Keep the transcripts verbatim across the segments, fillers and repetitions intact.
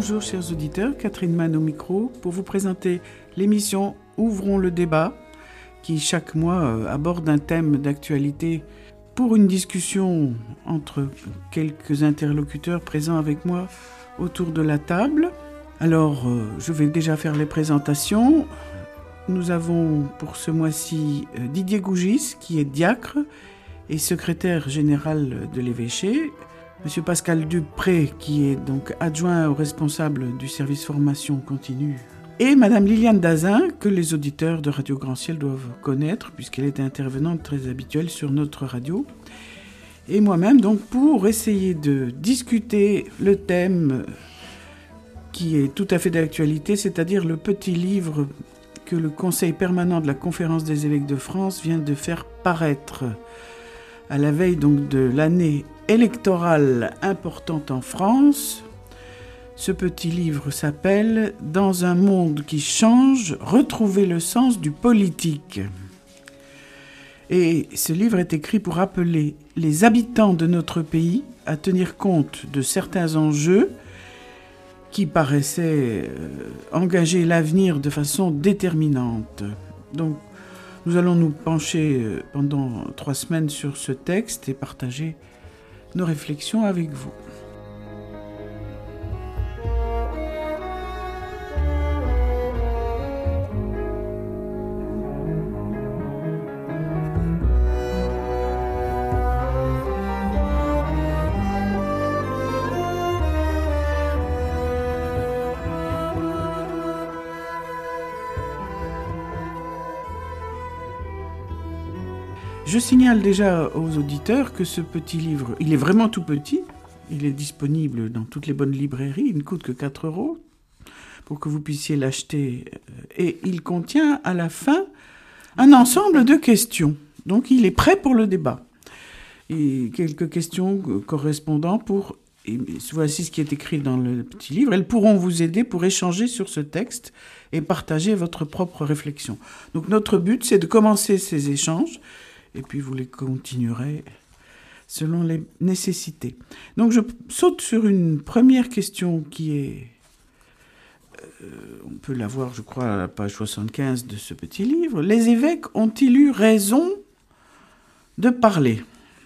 Bonjour chers auditeurs, Catherine Mann au micro pour vous présenter l'émission Ouvrons le débat qui chaque mois aborde un thème d'actualité pour une discussion entre quelques interlocuteurs présents avec moi autour de la table. Alors je vais déjà faire les présentations. Nous avons pour ce mois-ci Didier Gougis qui est diacre et secrétaire général de l'évêché. Monsieur Pascal Dupré, qui est donc adjoint au responsable du service formation continue. Et Madame Liliane Dazin, que les auditeurs de Radio Grand Ciel doivent connaître, puisqu'elle est intervenante très habituelle sur notre radio. Et moi-même, donc, pour essayer de discuter le thème qui est tout à fait d'actualité, c'est-à-dire le petit livre que le Conseil permanent de la Conférence des évêques de France vient de faire paraître à la veille donc de l'année électorale importante en France. Ce petit livre s'appelle « Dans un monde qui change, retrouver le sens du politique ». Et ce livre est écrit pour appeler les habitants de notre pays à tenir compte de certains enjeux qui paraissaient engager l'avenir de façon déterminante. Donc, nous allons nous pencher pendant trois semaines sur ce texte et partager nos réflexions avec vous. Je signale déjà aux auditeurs que ce petit livre, il est vraiment tout petit, il est disponible dans toutes les bonnes librairies, il ne coûte que quatre euros pour que vous puissiez l'acheter et il contient à la fin un ensemble de questions. Donc il est prêt pour le débat. Et quelques questions correspondant pour, et voici ce qui est écrit dans le petit livre, elles pourront vous aider pour échanger sur ce texte et partager votre propre réflexion. Donc notre but, c'est de commencer ces échanges et puis vous les continuerez selon les nécessités. Donc je saute sur une première question qui est, euh, on peut la voir je crois à la page soixante-quinze de ce petit livre. Les évêques ont-ils eu raison de parler ?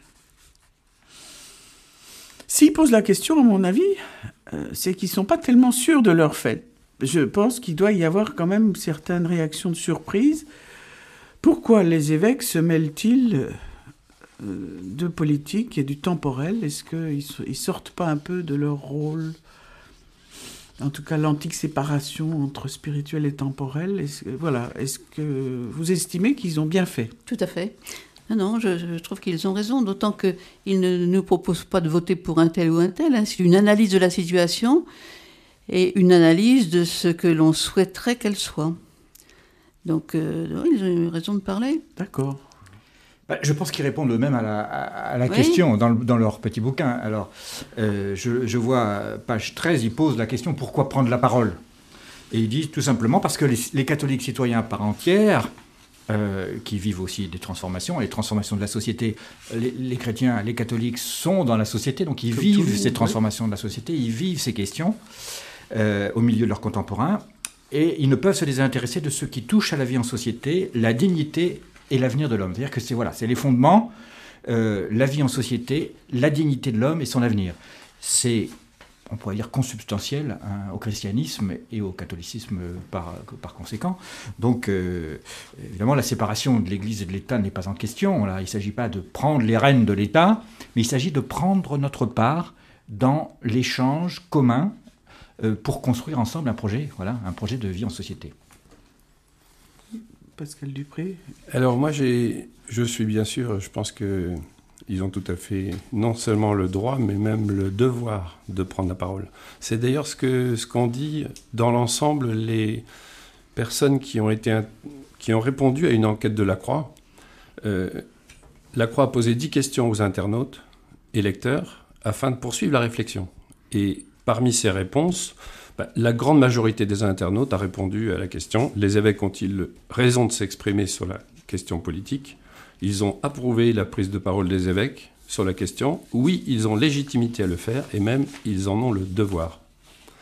S'ils posent la question, à mon avis, euh, c'est qu'ils ne sont pas tellement sûrs de leur fait. Je pense qu'il doit y avoir quand même certaines réactions de surprise. Pourquoi les évêques se mêlent-ils de politique et du temporel ? Est-ce qu'ils ne sortent pas un peu de leur rôle ? En tout cas, l'antique séparation entre spirituel et temporel. Est-ce que, voilà, est-ce que vous estimez qu'ils ont bien fait ? Tout à fait. Non, non, je, je trouve qu'ils ont raison, d'autant qu'ils ne nous proposent pas de voter pour un tel ou un tel. Hein. C'est une analyse de la situation et une analyse de ce que l'on souhaiterait qu'elle soit. Donc, euh, ils ont eu raison de parler. D'accord. Bah, je pense qu'ils répondent eux-mêmes à la, à, à la oui. question dans, le, dans leur petit bouquin. Alors, euh, je, je vois, page treize, ils posent la question « Pourquoi prendre la parole ?» Et ils disent tout simplement parce que les, les catholiques citoyens à part entière, euh, qui vivent aussi des transformations, les transformations de la société, les, les chrétiens, les catholiques sont dans la société, donc ils Comme vivent ces transformations ouais. de la société, ils vivent ces questions euh, au milieu de leurs contemporains. Et ils ne peuvent se désintéresser de ce qui touche à la vie en société, la dignité et l'avenir de l'homme. C'est-à-dire que c'est, voilà, c'est les fondements, euh, la vie en société, la dignité de l'homme et son avenir. C'est, on pourrait dire, consubstantiel hein, au christianisme et au catholicisme par, par conséquent. Donc, euh, évidemment, la séparation de l'Église et de l'État n'est pas en question. Là, il ne s'agit pas de prendre les rênes de l'État, mais il s'agit de prendre notre part dans l'échange commun pour construire ensemble un projet, voilà, un projet de vie en société. Pascal Dupré. Alors moi, j'ai, je suis bien sûr, je pense qu'ils ont tout à fait non seulement le droit, mais même le devoir de prendre la parole. C'est d'ailleurs ce, que, ce qu'ont dit dans l'ensemble les personnes qui ont, été, qui ont répondu à une enquête de la Croix. Euh, la Croix a posé dix questions aux internautes et lecteurs afin de poursuivre la réflexion. Et parmi ces réponses, bah, la grande majorité des internautes a répondu à la question « Les évêques ont-ils raison de s'exprimer sur la question politique ?» Ils ont approuvé la prise de parole des évêques sur la question. Oui, ils ont légitimité à le faire et même ils en ont le devoir.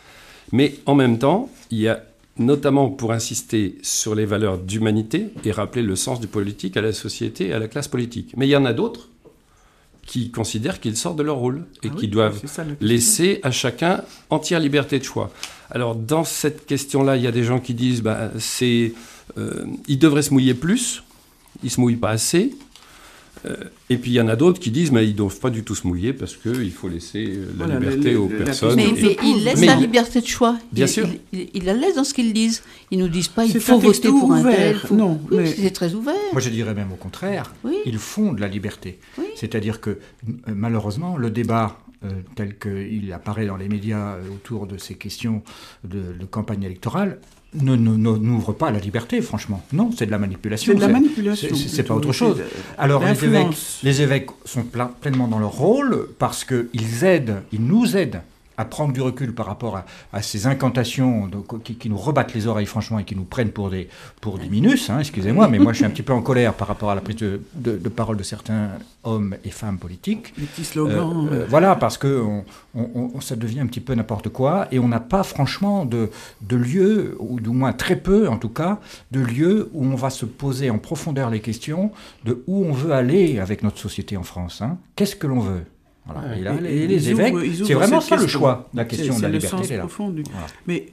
Mais en même temps, il y a notamment pour insister sur les valeurs d'humanité et rappeler le sens du politique à la société et à la classe politique. Mais il y en a d'autres qui considèrent qu'ils sortent de leur rôle et Ah qui oui, doivent c'est ça, la question. laisser à chacun entière liberté de choix. Alors dans cette question-là, il y a des gens qui disent bah, c'est, euh, ils devraient se mouiller plus, ils ne se mouillent pas assez. Euh, et puis il y en a d'autres qui disent mais ils ne doivent pas du tout se mouiller parce qu'il faut laisser euh, la Voilà, liberté le- aux le- la personnes. Mais, question et- se mais pose. ils laissent Mais la il- liberté de choix. Bien Ils- sûr. Ils, ils- ils la laissent dans ce qu'ils disent. Ils nous disent pas il C'est faut un texte voter pour un ouvert. tel. faut- Non, Oui, mais- c'est très ouvert. Moi, je dirais même au contraire. Oui. Ils font de la liberté. Oui. C'est-à-dire que, euh, malheureusement, le débat euh, tel qu'il apparaît dans les médias euh, autour de ces questions de, de campagne électorale ne, ne- ne- n'ouvre pas à la liberté, franchement. Non, c'est de la manipulation. C'est de la manipulation. c'est- c'est pas plutôt. autre chose. C'est de- Alors, les évêques, l'influence. les évêques sont pla- pleinement dans leur rôle parce qu'ils aident, ils nous aident à prendre du recul par rapport à, à ces incantations de- qui, qui nous rebattent les oreilles, franchement, et qui nous prennent pour des, pour des minus, hein, excusez-moi, mais moi je suis un petit peu en colère par rapport à la prise de, de, de parole de certains hommes et femmes politiques. Les petits slogans. Euh, euh, voilà, parce que on, on- on- ça devient un petit peu n'importe quoi, et on n'a pas franchement de, de lieu, ou du moins très peu en tout cas, de lieu où on va se poser en profondeur les questions de où on veut aller avec notre société en France. Hein. Qu'est-ce que l'on veut? Voilà. Ouais. Et, là, Et et ils les évêques, ouvrent- ils ouvrent c'est vraiment cette ça le question. choix, la C'est- question de c'est la le liberté. sens elle est là. profond du- Voilà. Mais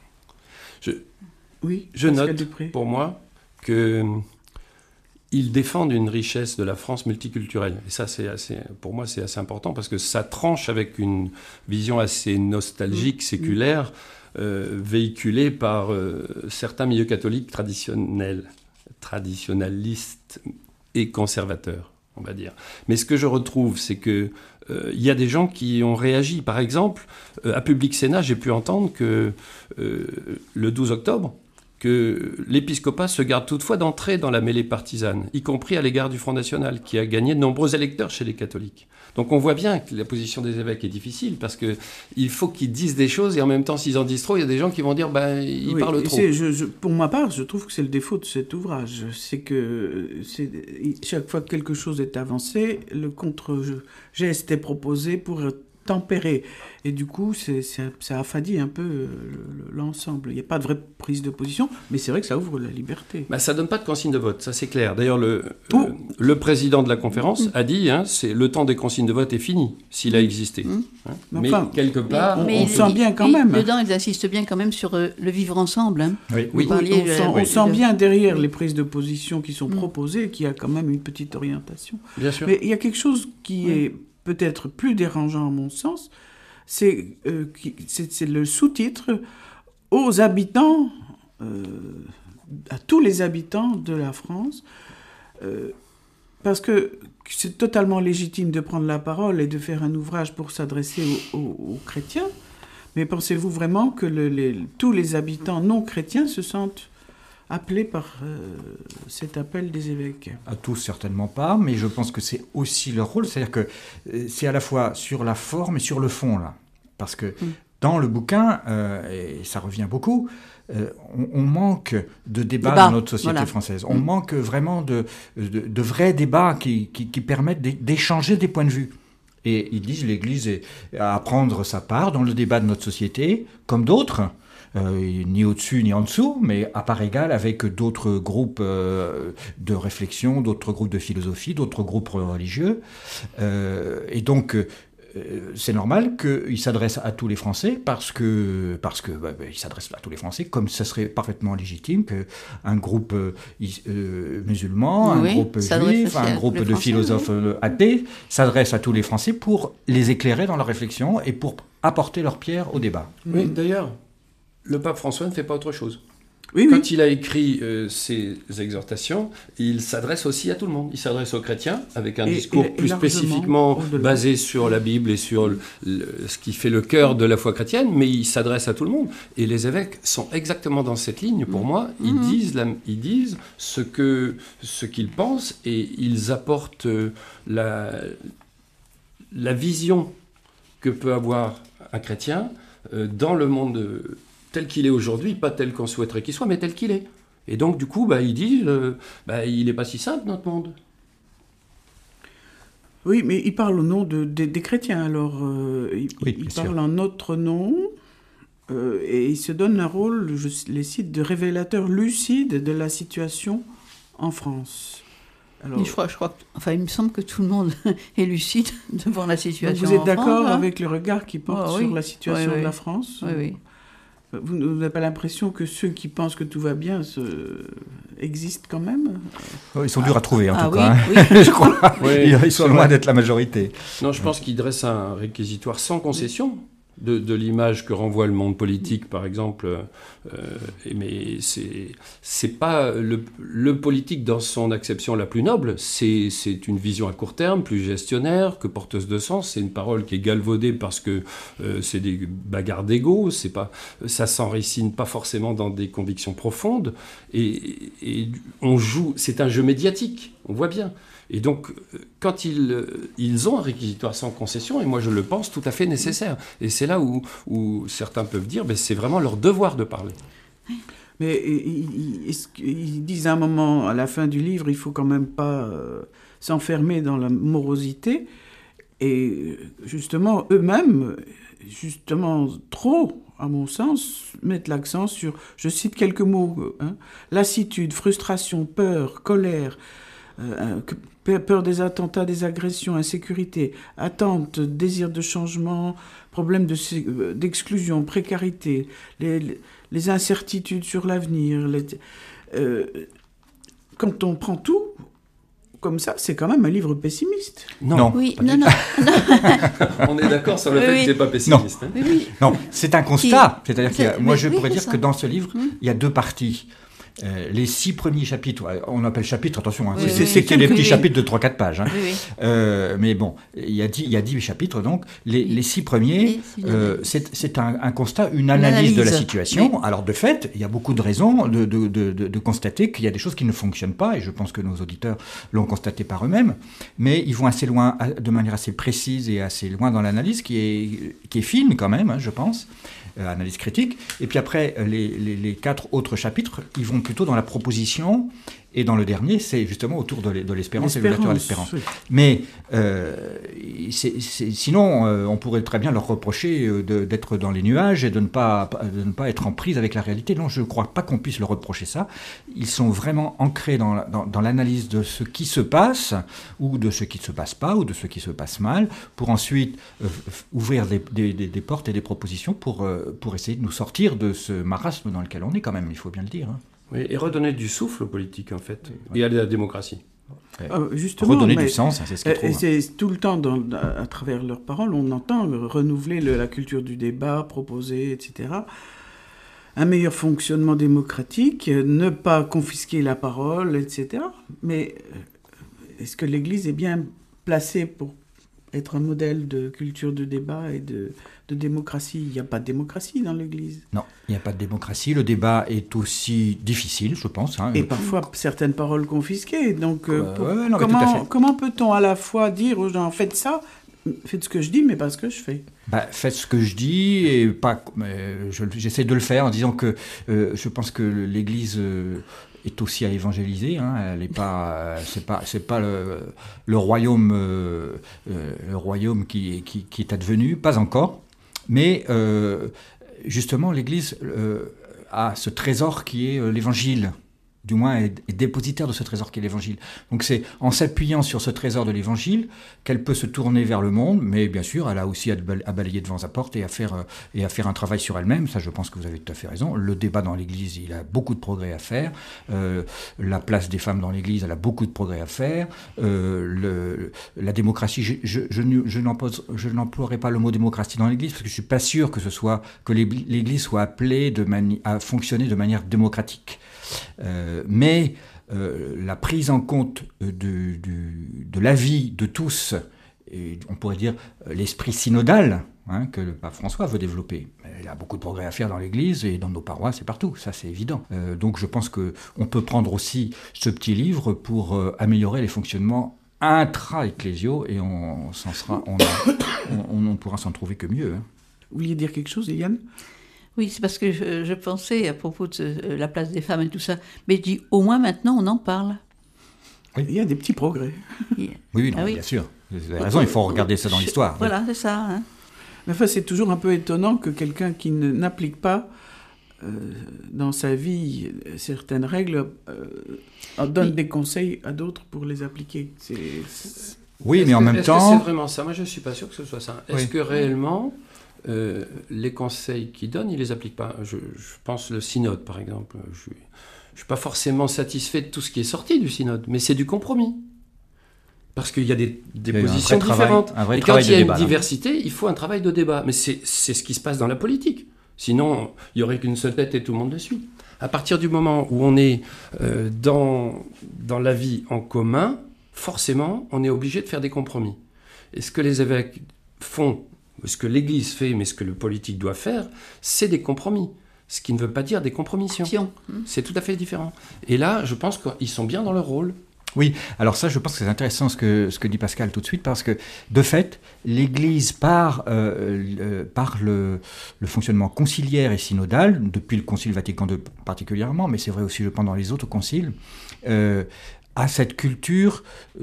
Je, oui, je Pascal note Dupré. pour moi que ils défendent une richesse de la France multiculturelle. Et ça, c'est assez, pour moi, c'est assez important parce que ça tranche avec une vision assez nostalgique, séculaire, euh, véhiculée par euh, certains milieux catholiques traditionnels, traditionnalistes et conservateurs, on va dire. Mais ce que je retrouve, c'est que euh, il y a des gens qui ont réagi. Par exemple, euh, à Public Sénat, j'ai pu entendre que euh, le douze octobre, que l'épiscopat se garde toutefois d'entrer dans la mêlée partisane, y compris à l'égard du Front National, qui a gagné de nombreux électeurs chez les catholiques. Donc on voit bien que la position des évêques est difficile, parce qu'il faut qu'ils disent des choses, et en même temps, s'ils en disent trop, il y a des gens qui vont dire ben, ils Oui, parlent et trop. c'est- je- je- pour ma part, je trouve que c'est le défaut de cet ouvrage. C'est que c'est, chaque fois que quelque chose est avancé, le contre-geste est proposé pour tempérer. Et du coup, c'est, c'est- ça affadit un peu euh, le- l'ensemble. Il n'y a pas de vraie prise de position, mais c'est vrai que ça ouvre la liberté. Ben, ça ne donne pas de consigne de vote, ça c'est clair. D'ailleurs, le, Oh. euh, le président de la conférence a dit hein, c'est le temps des consignes de vote est fini, s'il a existé. Mmh. Hein. Mais Mais enfin, quelque part, on il- sent il- bien quand il- même. Dedans, ils insistent bien quand même sur euh, le vivre ensemble. Hein. Oui, Oui. Vous parliez, on euh, sent, on oui. sent de- bien derrière les prises de position qui sont Mm. proposées qu'il y a quand même une petite orientation. bien sûr. Mais il y a quelque chose qui Oui. est peut-être plus dérangeant à mon sens, c'est, euh, qui- c'est, c'est le sous-titre aux habitants, euh, à tous les habitants de la France, euh, parce que c'est totalement légitime de prendre la parole et de faire un ouvrage pour s'adresser aux, aux- aux chrétiens, mais pensez-vous vraiment que le- les- tous les habitants non chrétiens se sentent appelés par euh, cet appel des évêques? À tous, certainement pas, mais je pense que c'est aussi leur rôle. C'est-à-dire que euh, c'est à la fois sur la forme et sur le fond, là. Parce que dans le bouquin, euh, et ça revient beaucoup, euh, on, on manque de débats Débat, dans notre société voilà. française. On Mm. manque vraiment de, de, de vrais débats qui, qui, qui permettent d'é- d'échanger des points de vue. Et ils disent l'Église est à prendre sa part dans le débat de notre société, comme d'autres. Euh, ni au-dessus ni en dessous, mais à part égale avec d'autres groupes euh, de réflexion, d'autres groupes de philosophie, d'autres groupes religieux. Euh, et donc, euh, c'est normal qu'il s'adresse à tous les Français parce que parce que bah, bah, il s'adresse à tous les Français, comme ça serait parfaitement légitime qu'un groupe euh, euh, musulman, Oui, un groupe s'adresse juif, aussi à un tous groupe les de Français, philosophes euh, athées s'adresse à tous les Français pour les éclairer dans leur réflexion et pour apporter leur pierre au débat. Oui, d'ailleurs, le pape François ne fait pas autre chose. Oui, oui. Quand il a écrit euh, ses exhortations, il s'adresse aussi à tout le monde. Il s'adresse aux chrétiens avec un Et- discours et- et plus largement spécifiquement au-delà. basé sur la Bible et sur le- le- ce qui fait le cœur de la foi chrétienne, mais il s'adresse à tout le monde. Et les évêques sont exactement dans cette ligne, pour moi. Ils, Mhm. disent la- ils disent ce que ce qu'ils pensent et ils apportent euh, la, la vision que peut avoir un chrétien euh, dans le monde euh, tel qu'il est aujourd'hui, pas tel qu'on souhaiterait qu'il soit, mais tel qu'il est. Et donc, du coup, bah, il dit, euh, bah, il n'est pas si simple, notre monde. Oui, mais il parle au nom de, des- des chrétiens, alors euh, il, Oui, il bien parle sûr. en notre nom, euh, et il se donne un rôle, je les cite, de révélateur lucide de la situation en France. Alors, je crois, je crois que, enfin, il me semble que tout le monde est lucide devant la situation. Vous êtes en d'accord France, hein avec le regard qui porte oh, sur oui. la situation oui, de la oui. France? Oui, oui. Vous n'avez pas l'impression que ceux qui pensent que tout va bien se... existent quand même? Oh, ils sont durs à trouver, en ah, tout oui, cas. Hein. Oui. Je crois. Oui, ils ils sont c'est loin vrai. d'être la majorité. Non, je pense qu'il dresse un réquisitoire sans concession de, de l'image que renvoie le monde politique, par exemple. Euh, mais c'est, c'est pas le, le politique dans son acception la plus noble. C'est, c'est une vision à court terme, plus gestionnaire que porteuse de sens. C'est une parole qui est galvaudée parce que euh, c'est des bagarres d'ego. C'est pas, ça s'enracine pas forcément dans des convictions profondes. Et, et on joue. C'est un jeu médiatique. On voit bien. Et donc, quand ils, ils ont un réquisitoire sans concession, et moi je le pense tout à fait nécessaire, et c'est là où, où certains peuvent dire, ben, c'est vraiment leur devoir de parler. Mais ils, ils disent à un moment, à la fin du livre, il faut quand même pas euh, s'enfermer dans la morosité, et justement, eux-mêmes, justement trop, à mon sens, mettent l'accent sur, je cite quelques mots, hein, lassitude, frustration, peur, colère, euh, peur des attentats, des agressions, insécurité, attente, désir de changement, problème de, d'exclusion, précarité, les, les incertitudes sur l'avenir. Les, euh, quand on prend tout comme ça, c'est quand même un livre pessimiste. Non, non oui, non, non, non. On est d'accord sur le oui, fait oui. que c'est pas pessimiste. Non, hein. oui, oui. non c'est un constat. Qui... C'est-à-dire que moi, je oui, pourrais dire ça. que dans ce livre, Hum. il y a deux parties. Euh, les six premiers chapitres, on appelle chapitres, attention, hein, oui, c'est, oui, c'est, oui. c'est des petits Oui. chapitres de trois quatre pages. Hein. Oui, oui. Euh, mais bon, il y a dix, il y a dix chapitres, donc les, les six premiers, euh, c'est, c'est un, un constat, une analyse, une analyse de la situation. Oui. Alors de fait, il y a beaucoup de raisons de, de, de, de, de constater qu'il y a des choses qui ne fonctionnent pas, et je pense que nos auditeurs l'ont constaté par eux-mêmes, mais ils vont assez loin, de manière assez précise et assez loin dans l'analyse, qui est, qui est fine quand même, hein, je pense. Euh, analyse critique, et puis après les, les, les quatre autres chapitres, ils vont plutôt dans la proposition, et dans le dernier, c'est justement autour de, de l'espérance, l'espérance et de l'ouverture à l'espérance. Oui. Mais euh, c'est, c'est, sinon, euh, on pourrait très bien leur reprocher de, d'être dans les nuages et de ne, pas, de ne pas être en prise avec la réalité. Non, je ne crois pas qu'on puisse leur reprocher ça. Ils sont vraiment ancrés dans, dans, dans l'analyse de ce qui se passe, ou de ce qui ne se passe pas, ou de ce qui se passe mal, pour ensuite euh, ouvrir des, des, des, des portes et des propositions pour, euh, pour essayer de nous sortir de ce marasme dans lequel on est quand même, il faut bien le dire. Hein. Oui, et redonner du souffle aux politiques, en fait, oui. Et à la démocratie. Euh, justement, redonner mais, du sens, hein, c'est ce qu'ils trouvent. Et c'est tout le temps, dans, à travers leurs paroles, on entend renouveler le, la culture du débat, proposer, et cetera. Un meilleur fonctionnement démocratique, ne pas confisquer la parole, et cetera. Mais est-ce que l'Église est bien placée pour être un modèle de culture de débat et de, de démocratie? Il n'y a pas de démocratie dans l'Église. Non, il n'y a pas de démocratie. Le débat est aussi difficile, je pense. Hein. Et parfois, certaines paroles confisquées. Donc, euh, pour, ouais, non, comment, comment peut-on à la fois dire aux gens, faites ça, faites ce que je dis, mais pas ce que je fais? Bah, faites ce que je dis, et pas, euh, je, j'essaie de le faire en disant que euh, je pense que l'Église... Euh, est aussi à évangéliser, hein. Elle est pas, c'est pas, c'est pas le, le royaume, euh, le royaume qui, qui, qui est advenu, pas encore, mais euh, justement l'Église euh, a ce trésor qui est l'Évangile, du moins est, est dépositaire de ce trésor qui est l'Évangile. Donc c'est en s'appuyant sur ce trésor de l'Évangile qu'elle peut se tourner vers le monde, mais bien sûr elle a aussi à, à balayer devant sa porte et à, faire, et à faire un travail sur elle-même. Ça, je pense que vous avez tout à fait raison. Le débat dans l'Église, il a beaucoup de progrès à faire. Euh, la place des femmes dans l'Église, elle a beaucoup de progrès à faire. Euh, le, la démocratie, je, je, je, je, n'empose, je n'emploierai pas le mot démocratie dans l'Église parce que je ne suis pas sûr que, ce soit, que l'Église soit appelée de mani- à fonctionner de manière démocratique. Euh, mais euh, la prise en compte de, de, de l'avis de tous, et on pourrait dire l'esprit synodal, hein, que le pape François veut développer. Il y a beaucoup de progrès à faire dans l'Église et dans nos paroisses et partout, ça c'est évident. Euh, donc je pense qu'on peut prendre aussi ce petit livre pour euh, améliorer les fonctionnements intra-ecclésiaux et on, s'en sera, on, on, on pourra s'en trouver que mieux. Hein. Vous vouliez dire quelque chose, Yann ? Oui, c'est parce que je, je pensais à propos de ce, la place des femmes et tout ça, mais je dis au moins maintenant on en parle. Oui, il y a des petits progrès. Oui, oui, non, ah oui. Bien sûr. Vous avez raison, il faut regarder ça dans l'histoire. Voilà, oui. c'est ça. Hein. Mais enfin, c'est toujours un peu étonnant que quelqu'un qui ne, n'applique pas euh, dans sa vie certaines règles euh, donne oui. des conseils à d'autres pour les appliquer. C'est, c'est... Oui, est-ce mais en que, même est-ce temps... Est-ce que c'est vraiment ça ? Moi, je ne suis pas sûr que ce soit ça. Est-ce oui. que réellement, euh, les conseils qu'il donne, il ne les applique pas ? je, je pense le synode, par exemple. Je ne suis pas forcément satisfait de tout ce qui est sorti du synode, mais c'est du compromis. Parce qu'il y a des, des il y a positions différentes. Travail, et quand il y a une débat, diversité, là. Il faut un travail de débat. Mais c'est, c'est ce qui se passe dans la politique. Sinon, il n'y aurait qu'une seule tête et tout le monde le suit. À partir du moment où on est euh, dans, dans la vie en commun, forcément, on est obligé de faire des compromis. Et ce que les évêques font, ce que l'Église fait, mais ce que le politique doit faire, c'est des compromis. Ce qui ne veut pas dire des compromissions. C'est tout à fait différent. Et là, je pense qu'ils sont bien dans leur rôle. Oui, alors ça, je pense que c'est intéressant ce que, ce que dit Pascal tout de suite, parce que, de fait, l'Église, par, euh, euh, par le, le fonctionnement conciliaire et synodal, depuis le Concile Vatican deux particulièrement, mais c'est vrai aussi, je pense, dans les autres conciles, euh, a cette culture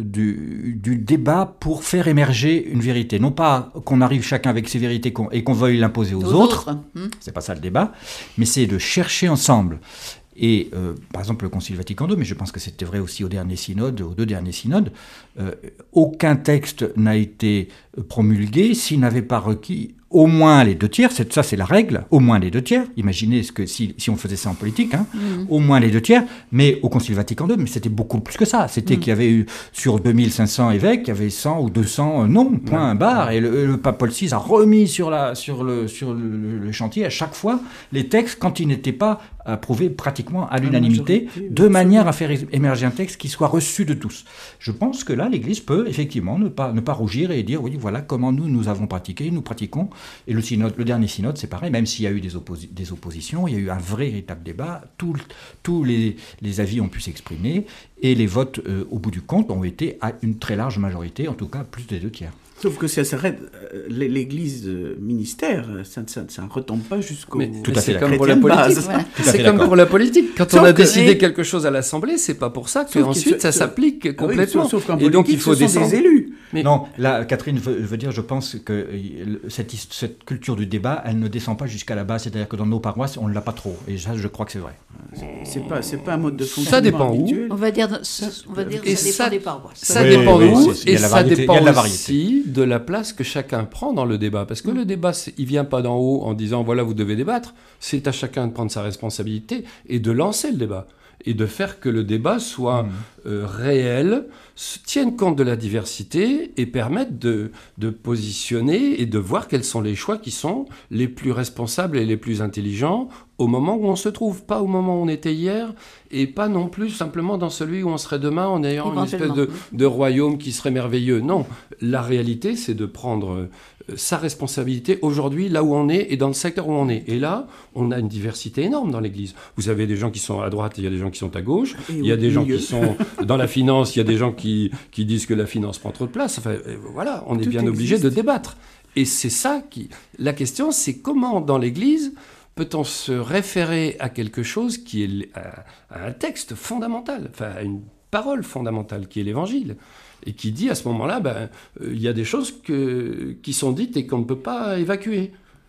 du, du débat pour faire émerger une vérité. Non pas qu'on arrive chacun avec ses vérités qu'on, et qu'on veuille l'imposer aux, aux autres, autres. Mmh. C'est pas ça le débat, mais c'est de chercher ensemble. Et euh, par exemple le Concile Vatican deux, mais je pense que c'était vrai aussi au dernier synode, aux deux derniers synodes, euh, aucun texte n'a été promulgué s'il n'avait pas requis au moins les deux tiers, c'est, ça c'est la règle, au moins les deux tiers, imaginez ce que si, si on faisait ça en politique, hein, mmh. au moins les deux tiers, mais au Concile Vatican deux, mais c'était beaucoup plus que ça, c'était mmh. qu'il y avait eu sur deux mille cinq cents évêques, il y avait cent ou deux cents non, point, mmh. barre, et le, le pape Paul six a remis sur, la, sur, le, sur le, le chantier à chaque fois les textes quand ils n'étaient pas approuvés pratiquement à l'unanimité, de manière à faire émerger un texte qui soit reçu de tous. Je pense que là, l'Église peut effectivement ne pas, ne pas rougir et dire, oui, voilà comment nous, nous avons pratiqué, nous pratiquons. Et le, synode, le dernier synode, c'est pareil, même s'il y a eu des, opposi- des oppositions, il y a eu un vrai, véritable débat, tous tout les, les avis ont pu s'exprimer, et les votes, euh, au bout du compte, ont été à une très large majorité, en tout cas plus des deux tiers. Sauf que ça s'arrête, l'Église ministère, ça ne ça, ça retombe pas jusqu'au... Mais tout à fait, c'est comme pour la politique. Voilà. C'est comme pour la politique. Quand sauf on a décidé que, quelque chose à l'Assemblée, c'est pas pour ça qu'ensuite ça s'applique complètement. Oui, sauf, sauf et donc il faut descendre. Des élus. Mais... Non, là, Catherine veut, veut dire, je pense que cette, cette culture du débat, elle ne descend pas jusqu'à la base. C'est-à-dire que dans nos paroisses, on ne l'a pas trop. Et ça, je crois que c'est vrai. C'est pas, c'est pas un mode de fonctionnement. Ça dépend habituel. où. On va dire, on va dire que ça, ça dépend des paroisses. Ça oui, dépend oui, où. Oui, et ça variété, dépend aussi de la place que chacun prend dans le débat. Parce que mmh. le débat, il vient pas d'en haut en disant voilà, vous devez débattre. C'est à chacun de prendre sa responsabilité et de lancer le débat. Et de faire que le débat soit mmh. euh, réel, tienne compte de la diversité et permette de, de positionner et de voir quels sont les choix qui sont les plus responsables et les plus intelligents au moment où on se trouve, pas au moment où on était hier, et pas non plus simplement dans celui où on serait demain en ayant une espèce de, de royaume qui serait merveilleux. Non, la réalité, c'est de prendre sa responsabilité aujourd'hui, là où on est et dans le secteur où on est. Et là, on a une diversité énorme dans l'Église. Vous avez des gens qui sont à droite, il y a des gens qui sont à gauche, et il y a des gens qui sont dans la finance, il y a des gens qui, qui disent que la finance prend trop de place. Enfin, voilà, on est Tout bien existe. obligé de débattre. Et c'est ça qui... La question, c'est comment, dans l'Église, peut-on se référer à quelque chose qui est à, à un texte fondamental, enfin à une parole fondamentale qui est l'Évangile, et qui dit à ce moment-là, ben, euh, il y a des choses que, qui sont dites et qu'on ne peut pas évacuer.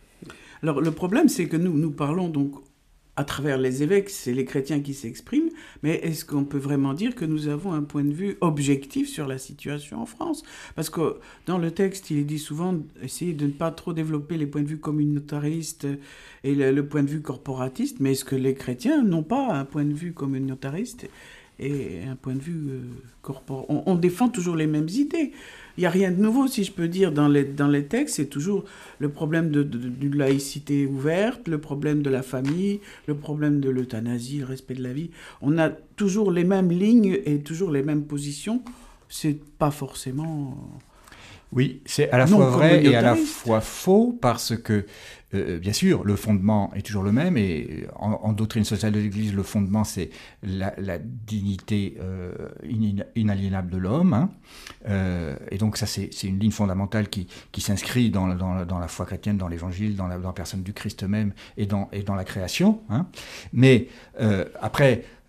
Alors le problème, c'est que nous, nous parlons donc à travers les évêques, c'est les chrétiens qui s'expriment, mais est-ce qu'on peut vraiment dire que nous avons un point de vue objectif sur la situation en France ? Parce que dans le texte, il est dit souvent essayer de ne pas trop développer les points de vue communautaristes et le, le point de vue corporatiste, mais est-ce que les chrétiens n'ont pas un point de vue communautariste et un point de vue euh, corporel ? on, on défend toujours les mêmes idées. Il n'y a rien de nouveau, si je peux dire, dans les, dans les textes. C'est toujours le problème de, de, de laïcité ouverte, le problème de la famille, le problème de l'euthanasie, le respect de la vie. On a toujours les mêmes lignes et toujours les mêmes positions. C'est pas forcément... Oui, c'est à la fois vrai et à la fois faux, parce que, euh, bien sûr, le fondement est toujours le même, et en, en doctrine sociale de l'Église, le fondement, c'est la, la dignité euh, inaliénable de l'homme, hein. euh, et donc ça, c'est, c'est une ligne fondamentale qui, qui s'inscrit dans, dans, dans la foi chrétienne, dans l'Évangile, dans la, dans la personne du Christ même, et dans, et dans la création, hein. Mais euh, après...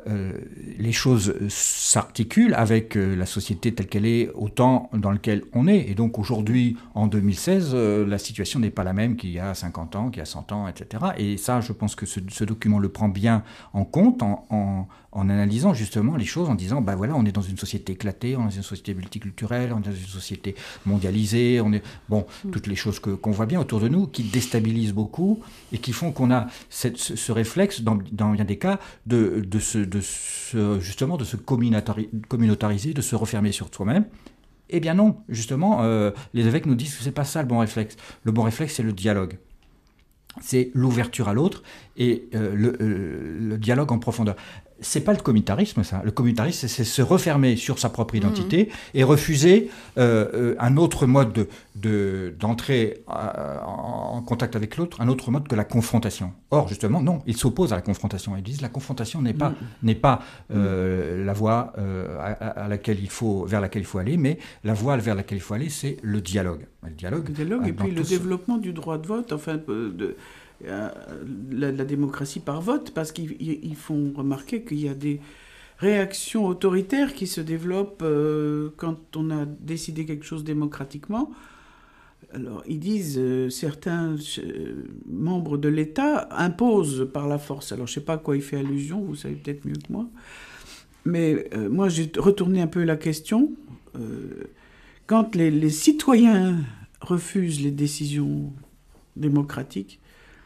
euh, les choses s'articulent avec euh, la société telle qu'elle est au temps dans lequel on est. Et donc aujourd'hui, en deux mille seize, euh, la situation n'est pas la même qu'il y a cinquante ans, qu'il y a cent ans, et cetera. Et ça, je pense que ce, ce document le prend bien en compte en, en, en analysant justement les choses, en disant, ben voilà, on est dans une société éclatée, on est dans une société multiculturelle, on est dans une société mondialisée, on est, bon, mmh. toutes les choses que, qu'on voit bien autour de nous, qui déstabilisent beaucoup et qui font qu'on a cette, ce, ce réflexe, dans, dans bien des cas, de, de, se, de se, justement, de se communautari- communautariser, de se refermer sur soi-même. Eh bien non, justement, euh, les évêques nous disent que c'est pas ça le bon réflexe. Le bon réflexe, c'est le dialogue. C'est l'ouverture à l'autre et euh, le, euh, le dialogue en profondeur. C'est pas le communautarisme, ça. Le communautarisme, c'est, c'est se refermer sur sa propre identité mmh. et refuser euh, euh, un autre mode de, de, d'entrer euh, en contact avec l'autre, un autre mode que la confrontation. Or, justement, non, ils s'opposent à la confrontation. Ils disent que la confrontation n'est pas, mmh. n'est pas euh, la voie euh, à, à laquelle il faut, vers laquelle il faut aller, mais la voie vers laquelle il faut aller, c'est le dialogue. Le dialogue, le dialogue euh, et puis le ce... développement du droit de vote, enfin... de... Euh, la, la démocratie par vote, parce qu'ils ils font remarquer qu'il y a des réactions autoritaires qui se développent euh, quand on a décidé quelque chose démocratiquement. Alors, ils disent, euh, certains euh, membres de l'État imposent par la force. Alors, je ne sais pas à quoi il fait allusion, vous savez peut-être mieux que moi. Mais euh, moi, j'ai retourné un peu la question. Euh, quand les, les citoyens refusent les décisions démocratiques,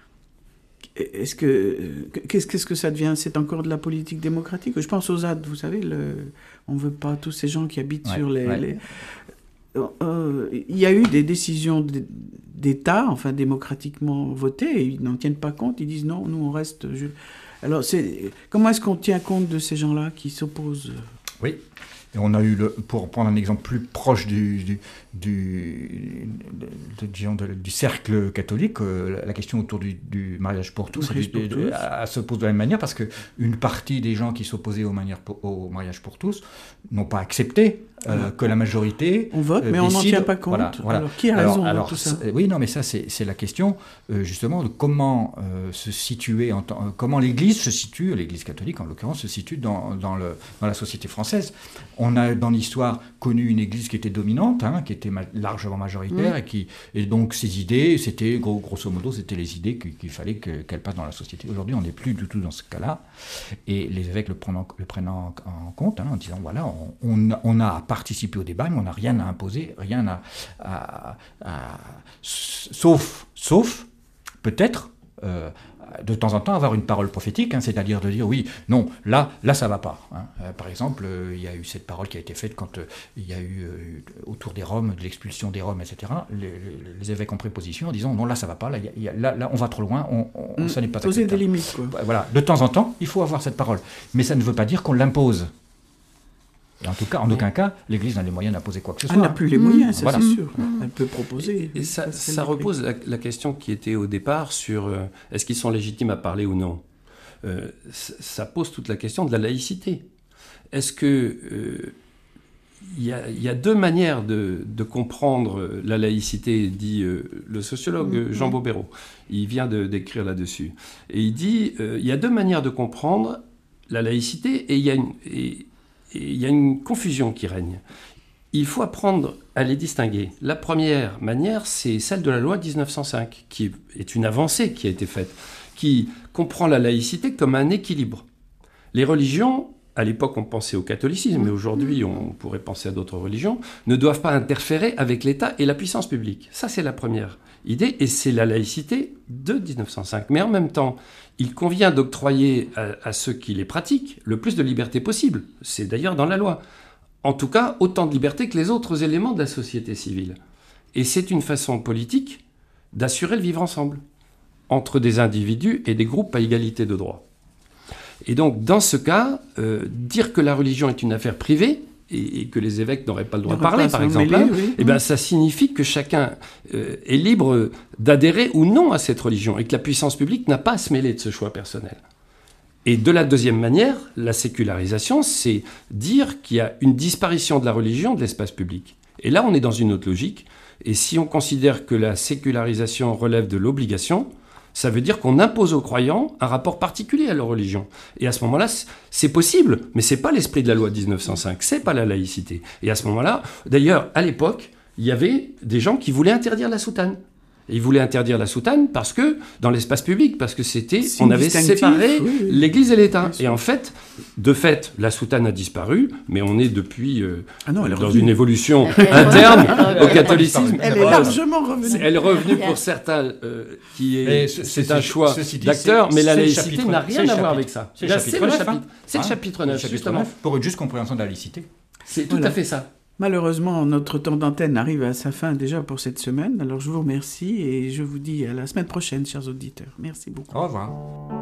Est-ce que, qu'est-ce, qu'est-ce que ça devient ? C'est encore de la politique démocratique ? Je pense aux Z A D, vous savez, le, on ne veut pas tous ces gens qui habitent ouais, sur les... Il ouais. euh, y a eu des décisions d'État, enfin démocratiquement votées, et ils n'en tiennent pas compte, ils disent non, nous on reste... Je... Alors, c'est, comment est-ce qu'on tient compte de ces gens-là qui s'opposent ? Oui. Et on a eu, le, pour prendre un exemple plus proche du, du, du, de, de, de, du cercle catholique, euh, la question autour du, du mariage pour tous, mariage pour tous. Elle se pose de la même manière, parce qu'une partie des gens qui s'opposaient au mariage pour, au mariage pour tous n'ont pas accepté euh, que la majorité on vote, euh, mais on décide, n'en tient pas compte. Voilà, voilà. Alors, qui a raison alors, dans tout ça ? Oui, non, mais ça, c'est, c'est la question, euh, justement, de comment euh, se situer, en temps, euh, comment l'Église se situe, l'Église catholique, en l'occurrence, se situe dans, dans, le, dans la société française. On a, dans l'histoire, connu une Église qui était dominante, hein, qui était ma- largement majoritaire, mmh. et, qui, et donc ses idées, c'était, gros, grosso modo, c'était les idées qu'il, qu'il fallait que, qu'elles passent dans la société. Aujourd'hui, on n'est plus du tout dans ce cas-là, et les évêques le prennent en, le prennent en, en compte, hein, en disant, voilà, on, on, on a participé au débat, mais on n'a rien à imposer, rien à... à, à sauf, sauf, peut-être... Euh, de temps en temps avoir une parole prophétique, hein, c'est-à-dire de dire oui, non, là, là ça va pas. Hein. Euh, par exemple, euh, il y a eu cette parole qui a été faite quand euh, il y a eu euh, autour des Roms, de l'expulsion des Roms, et cetera. Les, les, les évêques en préposition en disant non, là ça va pas, là, y a, là, là on va trop loin, on, on, mmh, ça n'est pas poser acceptable. Des limites, quoi. Voilà, de temps en temps, il faut avoir cette parole, mais ça ne veut pas dire qu'on l'impose. Et en tout cas, en mais aucun cas, l'Église n'a les moyens d'imposer quoi que ce soit. Elle n'a plus les moyens, ça voilà. c'est sûr. Elle peut proposer. Et, et ça, ça repose la, la question qui était au départ sur euh, est-ce qu'ils sont légitimes à parler ou non. Euh, ça pose toute la question de la laïcité. Est-ce que il euh, y, y a deux manières de, de comprendre la laïcité, dit euh, le sociologue mmh. Jean Bobéro. Il vient de, d'écrire là-dessus. Et il dit il euh, y a deux manières de comprendre la laïcité et il y a une... Et, Et il y a une confusion qui règne. Il faut apprendre à les distinguer. La première manière, c'est celle de la loi dix-neuf cent cinq, qui est une avancée qui a été faite, qui comprend la laïcité comme un équilibre. Les religions, à l'époque on pensait au catholicisme, mais aujourd'hui on pourrait penser à d'autres religions, ne doivent pas interférer avec l'État et la puissance publique. Ça, c'est la première idée, et c'est la laïcité de dix-neuf cent cinq. Mais en même temps, il convient d'octroyer à, à ceux qui les pratiquent le plus de liberté possible. C'est d'ailleurs dans la loi. En tout cas, autant de liberté que les autres éléments de la société civile. Et c'est une façon politique d'assurer le vivre ensemble entre des individus et des groupes à égalité de droits. Et donc, dans ce cas, euh, dire que la religion est une affaire privée et, et que les évêques n'auraient pas le droit de parler, par exemple, mêler, oui. eh ben, ça signifie que chacun euh, est libre d'adhérer ou non à cette religion et que la puissance publique n'a pas à se mêler de ce choix personnel. Et de la deuxième manière, la sécularisation, c'est dire qu'il y a une disparition de la religion de l'espace public. Et là, on est dans une autre logique. Et si on considère que la sécularisation relève de l'obligation, Ça veut dire qu'on impose aux croyants un rapport particulier à leur religion. Et à ce moment-là, c'est possible, mais c'est pas l'esprit de la loi de dix-neuf cent cinq, c'est pas la laïcité. Et à ce moment-là, d'ailleurs, à l'époque, il y avait des gens qui voulaient interdire la soutane. Ils voulaient interdire la soutane parce que, dans l'espace public, parce que c'était, C'est on avait séparé oui, oui. l'Église et l'État. Et en fait, de fait, la soutane a disparu, mais on est depuis euh, Ah non, elle est dans revenue. une évolution Elle est interne revenue. au catholicisme. Elle est Voilà. largement revenue. Elle est revenue pour certains, euh, qui Mais est, ce- c'est ce- un choix ceci dit, d'acteur, c'est- mais la c'est le laïcité chapitre- n'a c'est rien le à voir chapitre- avec ça. c'est le Là, chapitre c'est le neuf, chapitre, hein. c'est le Hein chapitre Le neuf, chapitre justement. neuf, pour une juste compréhension de la laïcité. C'est tout Voilà. à fait ça. Malheureusement, notre temps d'antenne arrive à sa fin déjà pour cette semaine. Alors je vous remercie et je vous dis à la semaine prochaine, chers auditeurs. Merci beaucoup. Au revoir.